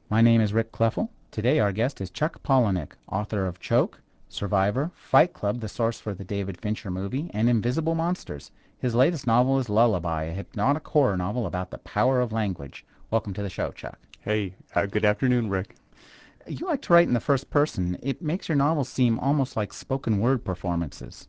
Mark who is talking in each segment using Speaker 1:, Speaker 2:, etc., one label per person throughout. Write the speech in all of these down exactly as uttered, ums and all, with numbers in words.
Speaker 1: My name is Rick Kleffel. Today our guest is Chuck Palahniuk, author of Choke, Survivor, Fight Club, the source for the David Fincher movie, and Invisible Monsters. His latest novel is Lullaby, a hypnotic horror novel about the power of language. Welcome to the show, Chuck.
Speaker 2: Hey, uh, good afternoon, Rick.
Speaker 1: You like to write in the first person. It makes your novels seem almost like spoken word performances.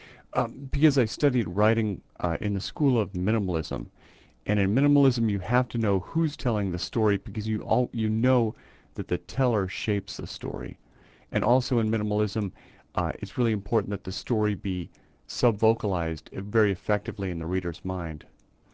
Speaker 2: Um, because I studied writing uh, in the school of minimalism, and in minimalism you have to know who's telling the story because you all you know that the teller shapes the story, and also in minimalism, uh, it's really important that the story be sub-vocalized uh, very effectively in the reader's mind.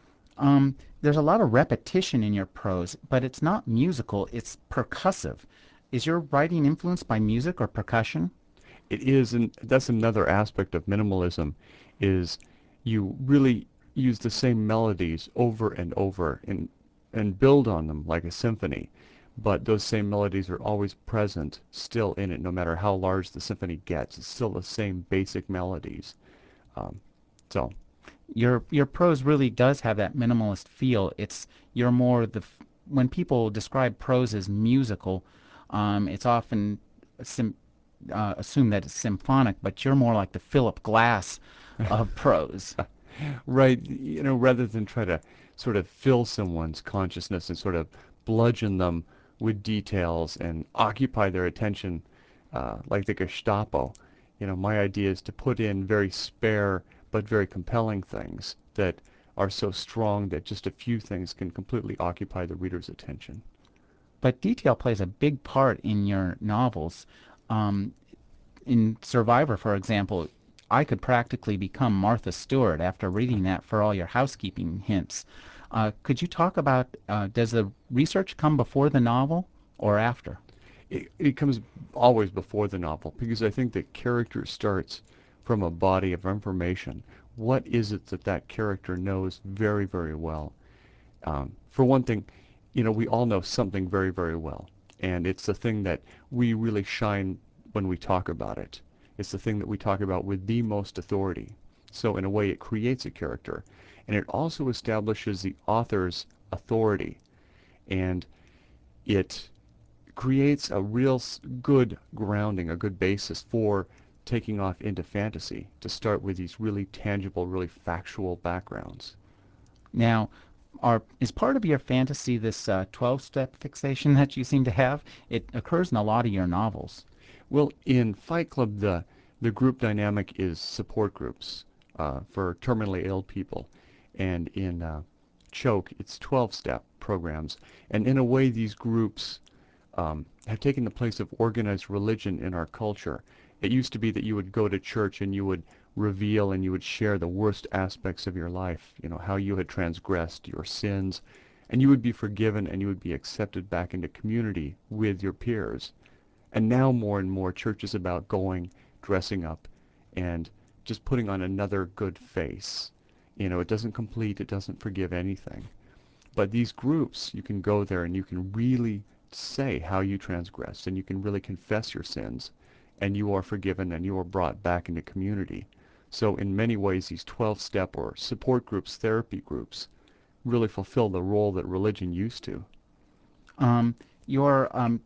Speaker 1: Um, there's a lot of repetition in your prose, but it's not musical, it's percussive. Is your writing influenced by music or percussion?
Speaker 2: It is, and that's another aspect of minimalism, is you really use the same melodies over and over and and build on them like a symphony. But those same melodies are always present still in it, no matter how large the symphony gets. It's still the same basic melodies. Um, so,
Speaker 1: your your prose really does have that minimalist feel. It's you're more the when people describe prose as musical, um, it's often sim, uh, assumed that it's symphonic, but you're more like the Philip Glass of prose.
Speaker 2: right, you know, rather than try to sort of fill someone's consciousness and sort of bludgeon them with details and occupy their attention uh, like the Gestapo, you know, my idea is to put in very spare but very compelling things that are so strong that just a few things can completely occupy the reader's attention.
Speaker 1: But detail plays a big part in your novels. Um, in Survivor, for example, I could practically become Martha Stewart after reading that for all your housekeeping hints. Uh, could you talk about uh, does the research come before the novel or after?
Speaker 2: It, it comes always before the novel because I think that character starts from a body of information. What is it that that character knows very, very well? Um, for one thing, you know, we all know something very, very well, and it's the thing that we really shine when we talk about it. It's the thing that we talk about with the most authority. So in a way, it creates a character, and it also establishes the author's authority, and it creates a real good grounding, a good basis for taking off into fantasy to start with these really tangible, really factual backgrounds.
Speaker 1: Now, are is part of your fantasy this uh, twelve-step fixation that you seem to have? It occurs in a lot of your novels.
Speaker 2: Well, in Fight Club, the the group dynamic is support groups uh, for terminally ill people, and in uh, Choke, it's twelve-step programs. And in a way, these groups um, have taken the place of organized religion in our culture. It used to be that you would go to church and you would reveal and you would share the worst aspects of your life, you know, how you had transgressed your sins, and you would be forgiven and you would be accepted back into community with your peers. And now more and more church is about going, dressing up, and just putting on another good face. You know, it doesn't complete, it doesn't forgive anything. But these groups, you can go there and you can really say how you transgressed and you can really confess your sins and you are forgiven and you are brought back into community. So in many ways, these twelve-step or support groups, therapy groups, really fulfill the role that religion used to.
Speaker 1: Um, your um,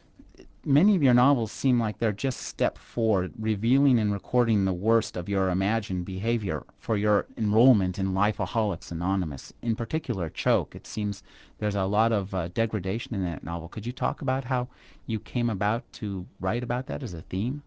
Speaker 1: Many of your novels seem like they're just step forward, revealing and recording the worst of your imagined behavior for your enrollment in Lifeaholics Anonymous. In particular, Choke. It seems there's a lot of uh, degradation in that novel. Could you talk about how you came about to write about that as a theme?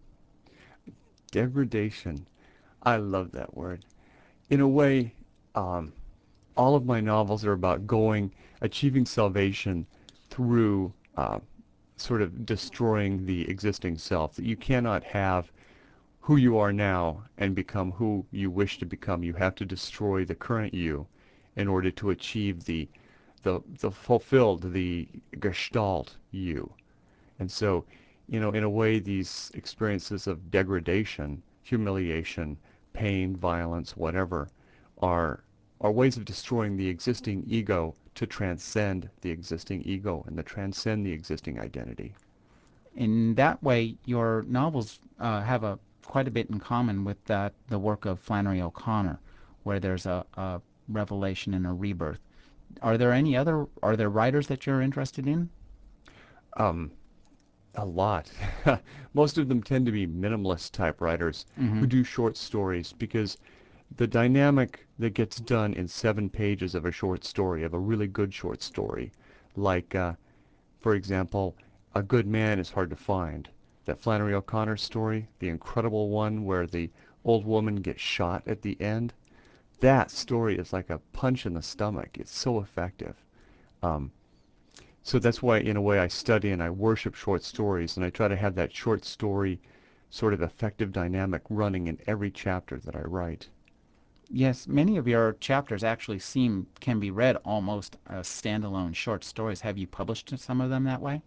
Speaker 2: Degradation. I love that word. In a way, um, all of my novels are about going, achieving salvation through uh, sort of destroying the existing self. That you cannot have who you are now and become who you wish to become. You have to destroy the current you in order to achieve the the the fulfilled, the gestalt you. And so, you know, in a way, these experiences of degradation, humiliation, pain, violence, whatever, are are ways of destroying the existing ego to transcend the existing ego and to transcend the existing identity.
Speaker 1: In that way, your novels uh, have a quite a bit in common with that the work of Flannery O'Connor, where there's a, a revelation and a rebirth. Are there any other are there writers that you're interested in?
Speaker 2: Um, a lot. Most of them tend to be minimalist type writers
Speaker 1: Mm-hmm.
Speaker 2: who do short stories because the dynamic that gets done in seven pages of a short story, of a really good short story, like, uh, for example, A Good Man is Hard to Find. That Flannery O'Connor story, the incredible one where the old woman gets shot at the end, that story is like a punch in the stomach. It's so effective. Um, so that's why, in a way, I study and I worship short stories, and I try to have that short story sort of effective dynamic running in every chapter that I write.
Speaker 1: Yes, many of your chapters actually seem can be read almost as standalone short stories. Have you published some of them that way?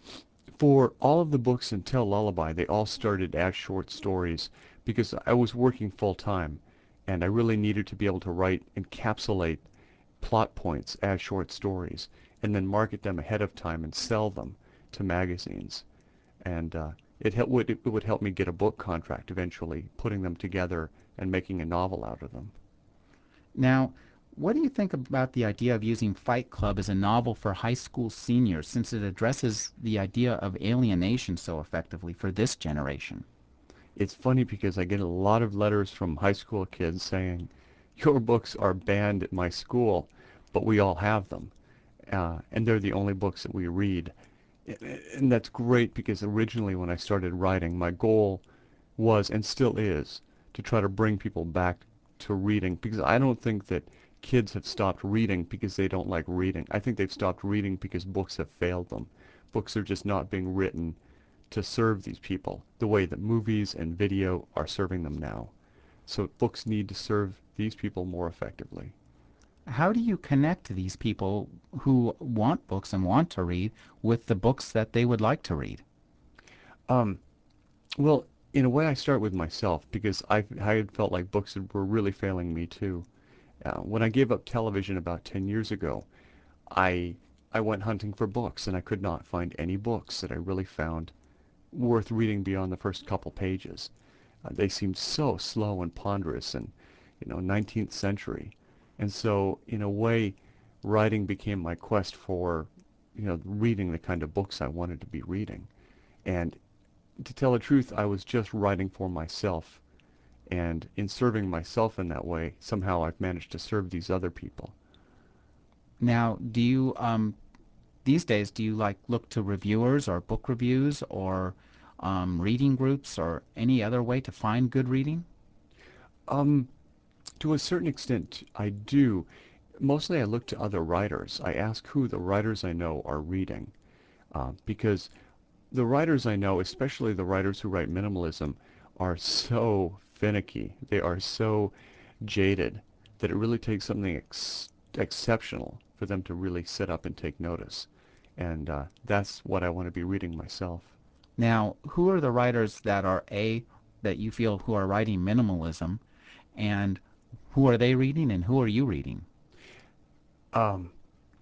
Speaker 2: For all of the books until Lullaby, they all started as short stories because I was working full time and I really needed to be able to write, encapsulate plot points as short stories and then market them ahead of time and sell them to magazines. And uh, it, hel- would, it would help me get a book contract eventually, putting them together and making a novel out of them.
Speaker 1: Now, what do you think about the idea of using Fight Club as a novel for high school seniors since it addresses the idea of alienation so effectively for this generation?
Speaker 2: It's funny because I get a lot of letters from high school kids saying, your books are banned at my school, but we all have them. Uh, and they're the only books that we read. And that's great because originally when I started writing, my goal was and still is to try to bring people back to reading because I don't think that kids have stopped reading because they don't like reading. I think they've stopped reading because books have failed them. Books are just not being written to serve these people the way that movies and video are serving them now. So books need to serve these people more effectively.
Speaker 1: How do you connect these people who want books and want to read with the books that they would like to read?
Speaker 2: Um, well, in a way, I start with myself because I, I had felt like books were really failing me too. Uh, when I gave up television about ten years ago, I I went hunting for books and I could not find any books that I really found worth reading beyond the first couple pages. Uh, they seemed so slow and ponderous and, you know, nineteenth century. And so, in a way, writing became my quest for, you know, reading the kind of books I wanted to be reading. And to tell the truth, I was just writing for myself. And in serving myself in that way, somehow I've managed to serve these other people.
Speaker 1: Now, do you um, these days do you like look to reviewers or book reviews or um, reading groups or any other way to find good reading?
Speaker 2: Um, to a certain extent, I do. Mostly I look to other writers. I ask who the writers I know are reading. Uh, because the writers I know, especially the writers who write minimalism, are so finicky. They are so jaded that it really takes something ex- exceptional for them to really sit up and take notice. And uh, that's what I want to be reading myself.
Speaker 1: Now, who are the writers that are A, that you feel who are writing minimalism, and who are they reading and who are you reading?
Speaker 2: Um,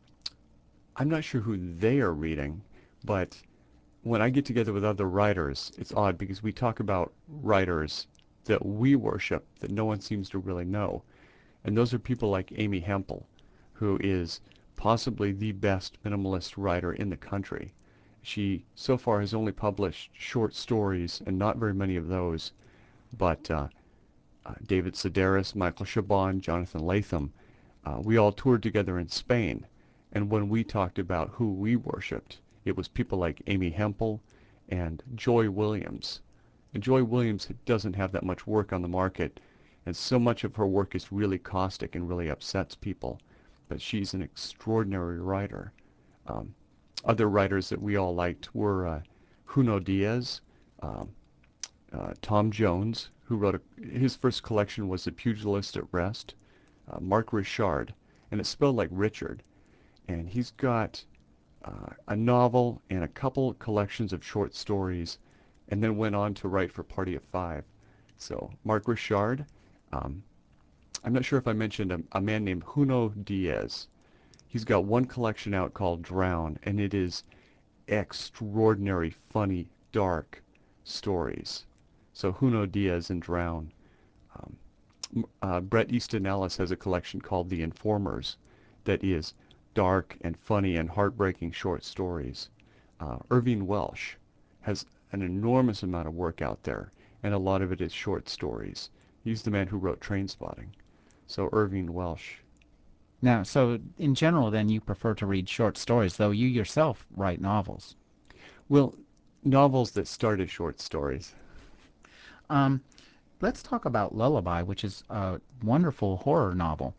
Speaker 2: I'm not sure who they are reading, but when I get together with other writers, it's odd because we talk about writers that we worship that no one seems to really know. And those are people like Amy Hempel, who is possibly the best minimalist writer in the country. She so far has only published short stories, and not very many of those, but uh, uh, David Sedaris, Michael Chabon, Jonathan Latham, uh, we all toured together in Spain. And when we talked about who we worshipped, it was people like Amy Hempel and Joy Williams. And Joy Williams doesn't have that much work on the market, and so much of her work is really caustic and really upsets people. But she's an extraordinary writer. Um, Other writers that we all liked were uh, Junot Diaz, um, uh, Tom Jones, who wrote a, his first collection was The Pugilist at Rest, uh, Mark Richard, and it's spelled like Richard. And he's got uh, a novel and a couple collections of short stories, and then went on to write for Party of Five. So Mark Richard, um, I'm not sure if I mentioned a, a man named Junot Diaz. He's got one collection out called Drown, and it is extraordinary, funny, dark stories. So Junot Diaz and Drown. Um, uh, Bret Easton Ellis has a collection called The Informers that is dark and funny and heartbreaking short stories. Uh, Irving Welsh has an enormous amount of work out there, and a lot of it is short stories. He's the man who wrote Trainspotting. So Irving Welsh.
Speaker 1: Now, so in general, then you prefer to read short stories, though you yourself write novels.
Speaker 2: Well, novels that start as short stories.
Speaker 1: Um, let's talk about Lullaby, which is a wonderful horror novel.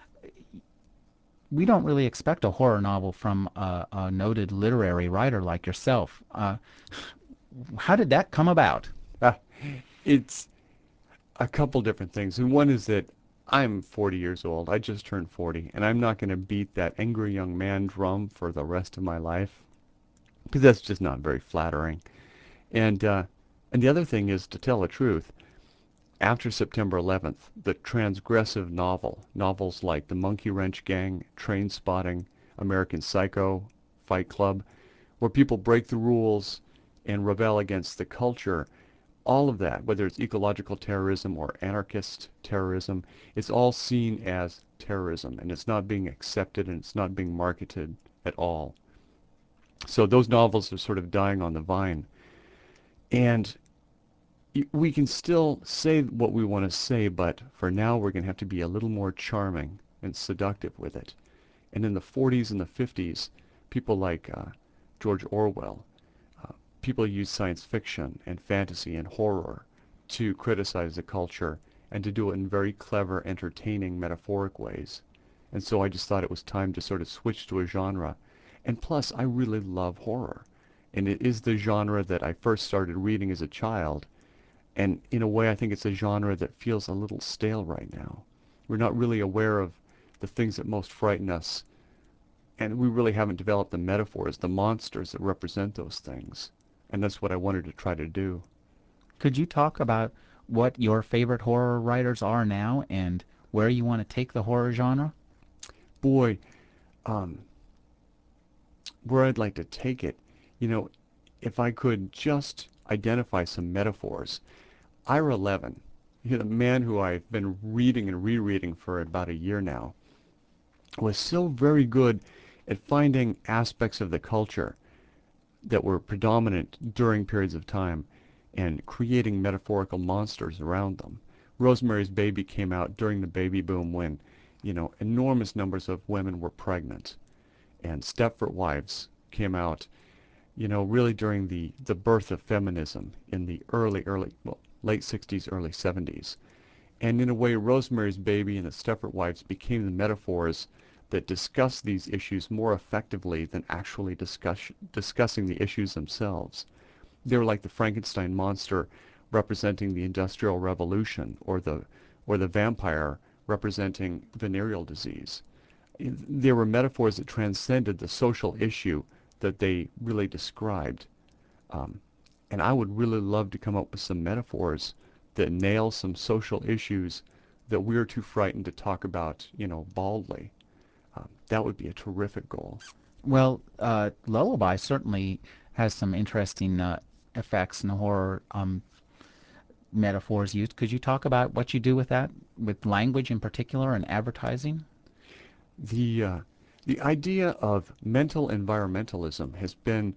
Speaker 1: We don't really expect a horror novel from a, a noted literary writer like yourself. Uh, how did that come about?
Speaker 2: Ah, it's a couple different things. And one is that I'm forty years old. I just turned forty, and I'm not going to beat that angry young man drum for the rest of my life because that's just not very flattering. And uh, and the other thing is, to tell the truth, after September eleventh, the transgressive novel, novels like The Monkey Wrench Gang, Train Spotting, American Psycho, Fight Club, where people break the rules and rebel against the culture, all of that, whether it's ecological terrorism or anarchist terrorism, it's all seen as terrorism, and it's not being accepted and it's not being marketed at all. So those novels are sort of dying on the vine. And we can still say what we want to say, but for now we're going to have to be a little more charming and seductive with it. And in the forties and the fifties, people like uh, George Orwell, uh, people used science fiction and fantasy and horror to criticize the culture and to do it in very clever, entertaining, metaphoric ways. And so I just thought it was time to sort of switch to a genre. And plus, I really love horror. And it is the genre that I first started reading as a child, and in a way, I think it's a genre that feels a little stale right now. We're not really aware of the things that most frighten us, and we really haven't developed the metaphors, the monsters that represent those things. And that's what I wanted to try to do.
Speaker 1: Could you talk about what your favorite horror writers are now and where you want to take the horror genre?
Speaker 2: Boy, um, where I'd like to take it, you know, if I could just identify some metaphors. Ira Levin, you know, the man who I've been reading and rereading for about a year now, was so very good at finding aspects of the culture that were predominant during periods of time and creating metaphorical monsters around them. Rosemary's Baby came out during the baby boom when, you know, enormous numbers of women were pregnant. And Stepford Wives came out, you know, really during the, the birth of feminism in the early, early, well, late sixties, early seventies. And in a way, Rosemary's Baby and the Stepford Wives became the metaphors that discuss these issues more effectively than actually discuss, discussing the issues themselves. They were like the Frankenstein monster representing the Industrial Revolution, or the, or the vampire representing venereal disease. They were metaphors that transcended the social issue that they really described. Um, and I would really love to come up with some metaphors that nail some social issues that we're too frightened to talk about, you know, baldly. Um, that would be a terrific goal.
Speaker 1: Well, uh, Lullaby certainly has some interesting uh, effects and horror um, metaphors used. Could you talk about what you do with that, with language in particular and advertising?
Speaker 2: The uh, the idea of mental environmentalism has been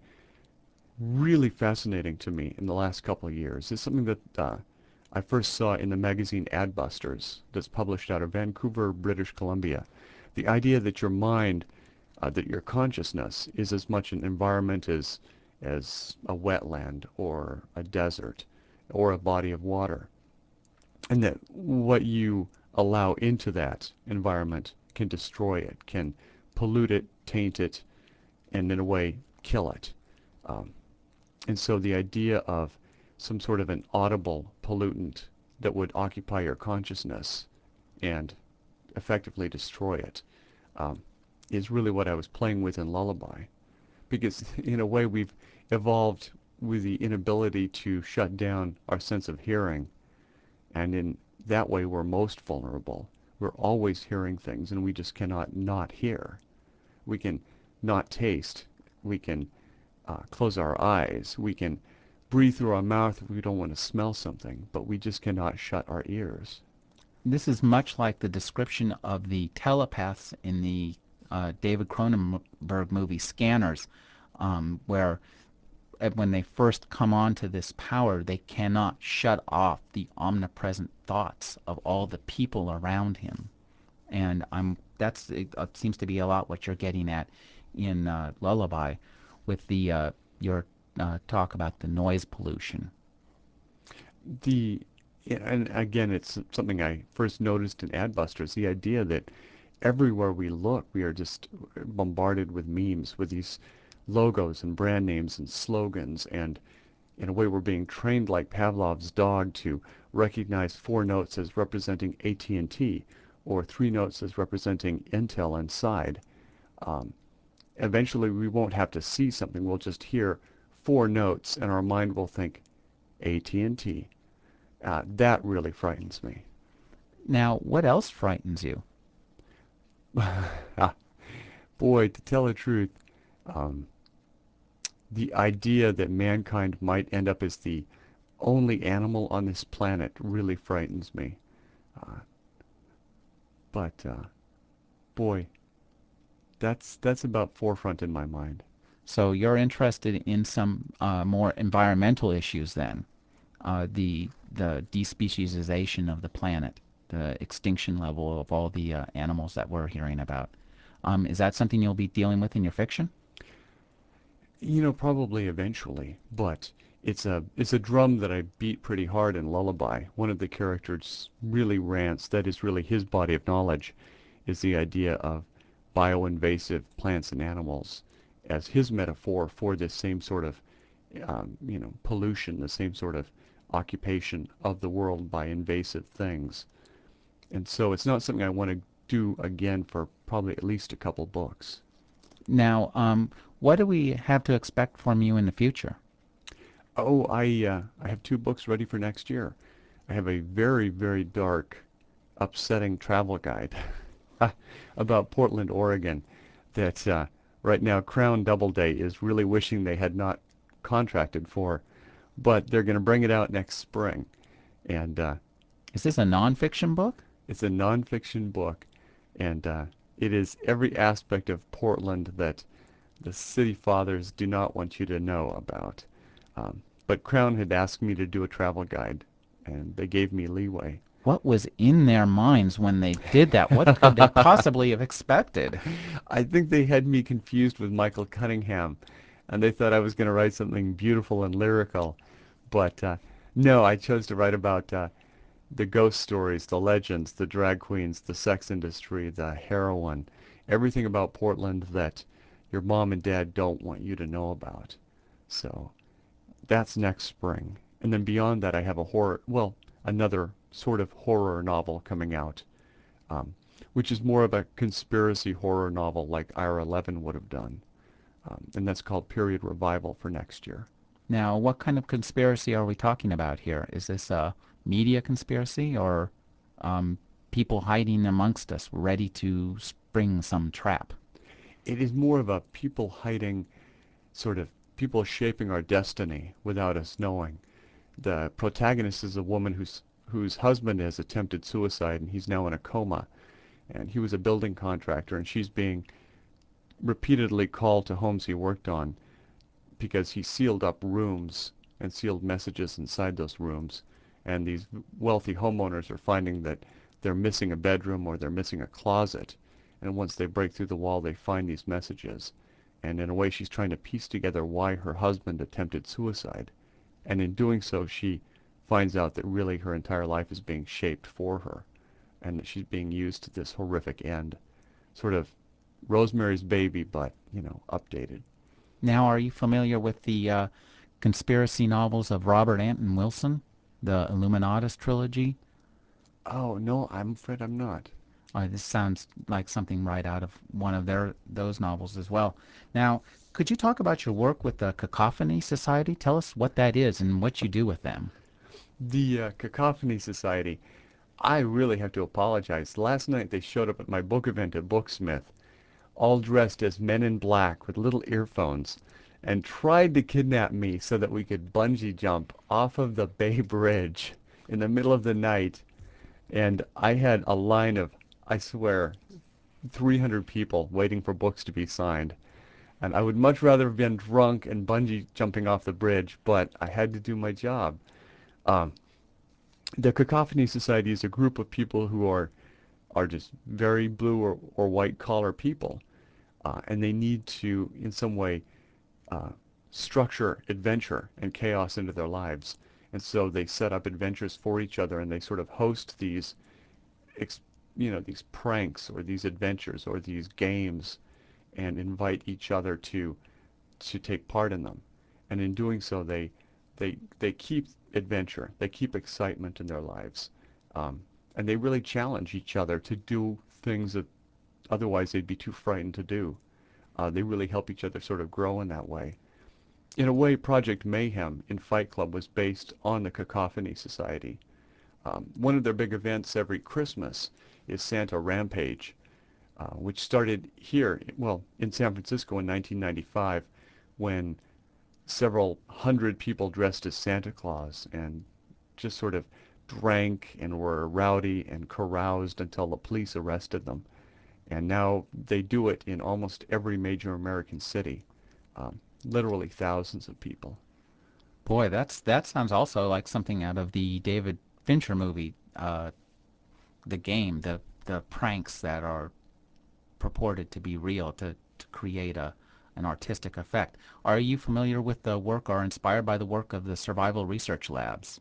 Speaker 2: really fascinating to me in the last couple of years. It's something that uh, I first saw in the magazine Adbusters that's published out of Vancouver, British Columbia. The idea that your mind, uh, that your consciousness is as much an environment as, as a wetland or a desert or a body of water, and that what you allow into that environment can destroy it, can pollute it, taint it, and in a way kill it. Um, and so the idea of some sort of an audible pollutant that would occupy your consciousness and effectively destroy it um, is really what I was playing with in Lullaby. Because in a way we've evolved with the inability to shut down our sense of hearing, and in that way we're most vulnerable. We're always hearing things and we just cannot not hear. We can not taste. We can uh, close our eyes. We can breathe through our mouth if we don't want to smell something, but we just cannot shut our ears.
Speaker 1: This is much like the description of the telepaths in the uh, David Cronenberg movie Scanners. um, where uh, when they first come onto this power, they cannot shut off the omnipresent thoughts of all the people around him. And I'm that's it, uh, seems to be a lot what you're getting at in uh, Lullaby, with the uh, your uh, talk about the noise pollution.
Speaker 2: The yeah, and again, it's something I first noticed in Adbusters, the idea that everywhere we look, we are just bombarded with memes, with these logos and brand names and slogans, and in a way we're being trained like Pavlov's dog to recognize four notes as representing A T and T or three notes as representing Intel inside. Um, Eventually we won't have to see something, we'll just hear four notes and our mind will think A T and T. Uh, that really frightens me.
Speaker 1: Now, what else frightens you?
Speaker 2: Ah, boy, to tell the truth, um, the idea that mankind might end up as the only animal on this planet really frightens me. Uh, but uh, boy, that's that's about forefront in my mind.
Speaker 1: So you're interested in some uh, more environmental issues then, uh, the the despeciesization of the planet, the extinction level of all the uh, animals that we're hearing about. Um, is that something you'll be dealing with in your fiction?
Speaker 2: You know, probably eventually, but it's a it's a drum that I beat pretty hard in Lullaby. One of the characters really rants. That is really his body of knowledge, is the idea of bioinvasive plants and animals as his metaphor for this same sort of um, you know pollution, the same sort of occupation of the world by invasive things. And so it's not something I want to do again for probably at least a couple books.
Speaker 1: Now, um, what do we have to expect from you in the future?
Speaker 2: Oh, I uh, I have two books ready for next year. I have a very, very dark, upsetting travel guide about Portland, Oregon that uh, right now Crown Doubleday is really wishing they had not contracted for, but they're going to bring it out next spring. And uh,
Speaker 1: Is this a nonfiction book?
Speaker 2: it's a nonfiction book, and uh, it is every aspect of Portland that the city fathers do not want you to know about. Um, but Crown had asked me to do a travel guide, and they gave me leeway.
Speaker 1: What was in their minds when they did that? What could they possibly have expected?
Speaker 2: I think they had me confused with Michael Cunningham, and they thought I was going to write something beautiful and lyrical. But uh, no, I chose to write about uh, the ghost stories, the legends, the drag queens, the sex industry, the heroin, everything about Portland that your mom and dad don't want you to know about. So that's next spring. And then beyond that, I have a horror, well, another sort of horror novel coming out, um, which is more of a conspiracy horror novel like Ira Levin would have done. Um, and that's called Period Revival for next year.
Speaker 1: Now, what kind of conspiracy are we talking about here? Is this a media conspiracy or um, people hiding amongst us, ready to spring some trap?
Speaker 2: It is more of a people hiding, sort of people shaping our destiny without us knowing. The protagonist is a woman whose whose husband has attempted suicide and he's now in a coma. And he was a building contractor and she's being repeatedly called to homes he worked on because he sealed up rooms and sealed messages inside those rooms. And these wealthy homeowners are finding that they're missing a bedroom or they're missing a closet. And once they break through the wall, they find these messages. And in a way, she's trying to piece together why her husband attempted suicide. And in doing so, she finds out that really her entire life is being shaped for her and that she's being used to this horrific end. Sort of Rosemary's Baby, but, you know, updated.
Speaker 1: Now, are you familiar with the uh, conspiracy novels of Robert Anton Wilson, the Illuminatus trilogy?
Speaker 2: Oh, no, I'm afraid I'm not.
Speaker 1: Uh, this sounds like something right out of one of their those novels as well. Now, could you talk about your work with the Cacophony Society? Tell us what that is and what you do with them.
Speaker 2: The uh, Cacophony Society. I really have to apologize. Last night they showed up at my book event at Booksmith, all dressed as men in black with little earphones, and tried to kidnap me so that we could bungee jump off of the Bay Bridge in the middle of the night. And I had a line of, I swear, three hundred people waiting for books to be signed. And I would much rather have been drunk and bungee jumping off the bridge, but I had to do my job. Um, the Cacophony Society is a group of people who are are just very blue or, or white collar people, uh, and they need to, in some way, uh, structure adventure and chaos into their lives. And so they set up adventures for each other, and they sort of host these, ex- you know, these pranks or these adventures or these games, and invite each other to to take part in them. And in doing so, they they they keep adventure, they keep excitement in their lives, um, and they really challenge each other to do things that otherwise they'd be too frightened to do. Uh, they really help each other sort of grow in that way. In a way, Project Mayhem in Fight Club was based on the Cacophony Society. Um, one of their big events every Christmas is Santa Rampage, uh, which started here, well, in San Francisco in nineteen ninety-five, when several hundred people dressed as Santa Claus and just sort of drank and were rowdy and caroused until the police arrested them. And now they do it in almost every major American city. Um, literally thousands of people.
Speaker 1: Boy, that's that sounds also like something out of the David Fincher movie, uh, The Game, the the pranks that are purported to be real to, to create a an artistic effect. Are you familiar with the work or inspired by the work of the Survival Research Labs?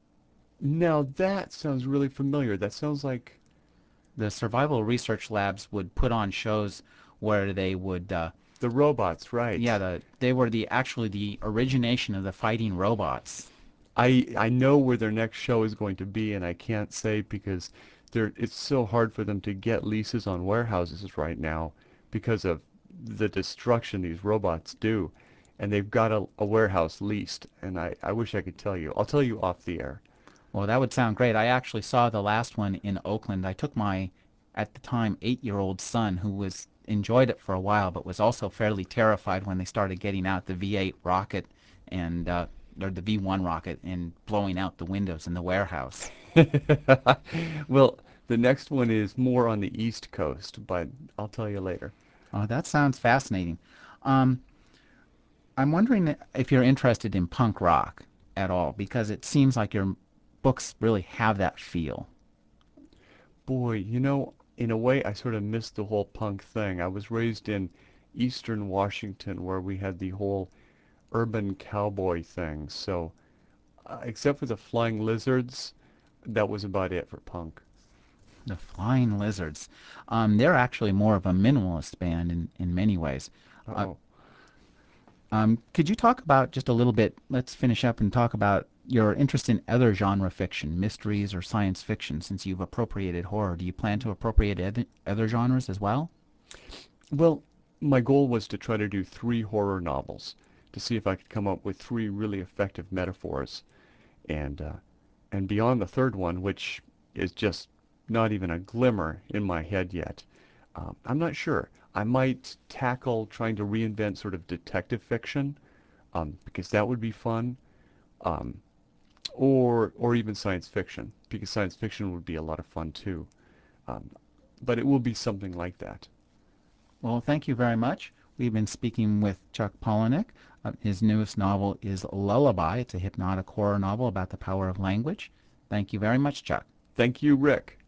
Speaker 2: Now that sounds really familiar. That sounds like
Speaker 1: The Survival Research Labs would put on shows where they would uh,
Speaker 2: the robots,
Speaker 1: yeah,
Speaker 2: right?
Speaker 1: the they were the actually the origination of the fighting robots.
Speaker 2: I I know where their next show is going to be, and I can't say because they're it's so hard for them to get leases on warehouses right now because of the destruction these robots do. And they've got a, a warehouse leased, and I, I wish I could tell you. I'll tell you off the air.
Speaker 1: Well, that would sound great. I actually saw the last one in Oakland. I took my, at the time, eight-year-old son who was enjoyed it for a while, but was also fairly terrified when they started getting out the V eight rocket and uh, or the V one rocket and blowing out the windows in the warehouse.
Speaker 2: Well, the next one is more on the East Coast, but I'll tell you later.
Speaker 1: Oh, that sounds fascinating. Um, I'm wondering if you're interested in punk rock at all, because it seems like your books really have that feel.
Speaker 2: Boy, you know, in a way, I sort of missed the whole punk thing. I was raised in Eastern Washington where we had the whole urban cowboy thing. So, uh, except for the Flying Lizards, that was about it for punk.
Speaker 1: The Flying Lizards. Um, they're actually more of a minimalist band in, in many ways. Uh,
Speaker 2: Uh-oh.
Speaker 1: um, could you talk about just a little bit? Let's finish up and talk about your interest in other genre fiction, mysteries or science fiction, since you've appropriated horror. Do you plan to appropriate eth- other genres as well?
Speaker 2: Well, my goal was to try to do three horror novels to see if I could come up with three really effective metaphors. And uh, and beyond the third one, which is just not even a glimmer in my head yet, um, I'm not sure. I might tackle trying to reinvent sort of detective fiction, um, because that would be fun, um, or or even science fiction, because science fiction would be a lot of fun too. Um, but it will be something like that.
Speaker 1: Well, thank you very much. We've been speaking with Chuck Palahniuk. Uh, his newest novel is Lullaby. It's a hypnotic horror novel about the power of language. Thank you very much, Chuck.
Speaker 2: Thank you, Rick.